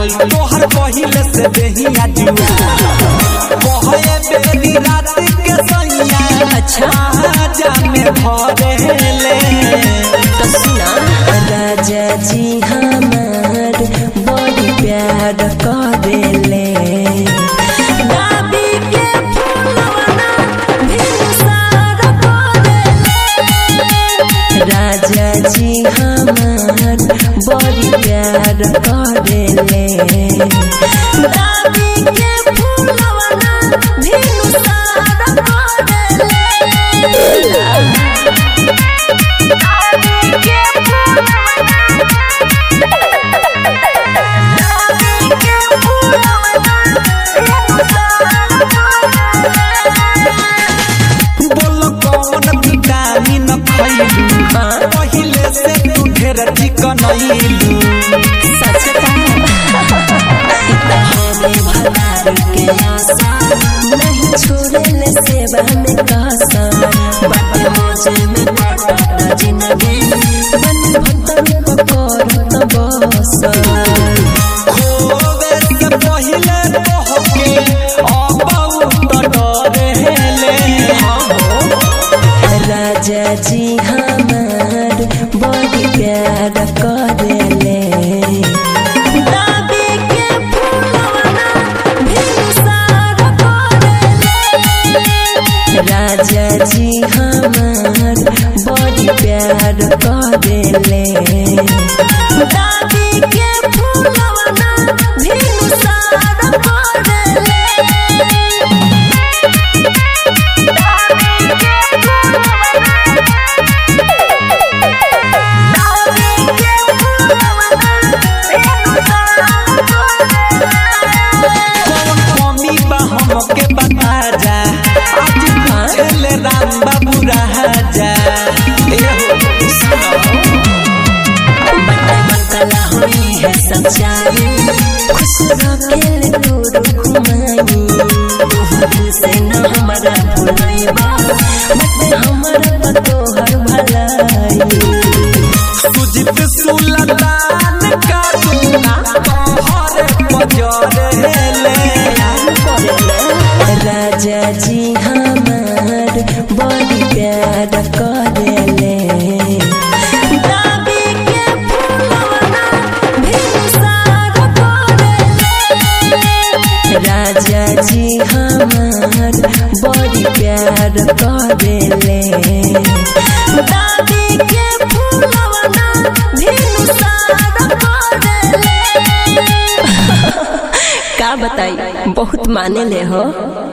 भइल तोहर पहिले से देहिया जुआ बहे बेरी रात के सैया अच्छा आजा में भरेले तो सुना राजा जी हमार बड़ी प्यार करेले राजा जी हमार बड़ी प्यार करेले दादी के फूलवना भिनुसार करेले बोलो कौन विटामिन खइलू पहिले से तू ढेर चिकन आइलू सच भलार के आशा नहीं छोड़े सेवा में कासा बाटे मौजे में काटा जिंदगी बन भक्तन पकड़ बस खोवे से पहिले तोहके अब डरेले राजा जी हमार बड़ी प्यार करेले दादी के फूलवना भिनुसार करेले राजा जी हमार बड़ी प्यार करेले दादी के फूलवना भिनुसार करेले के बता जा आज पूछले राम बाबू राजा बतला हुई है सच्चाई खुश रखेले दूर घुमाई दिल से न हमारा भुलाइबा बट हमारा तोहर भलाई सुजित सुल्तान का दुना तोहर पजरेले राजा जी हमार बड़ी प्यार करेले दादी के फूलवना भिनुसार करेले राजा जी हमार बड़ी प्यार करेले दादी के फूलवना भिनुसार करेले का बताई बहुत माने ले हो।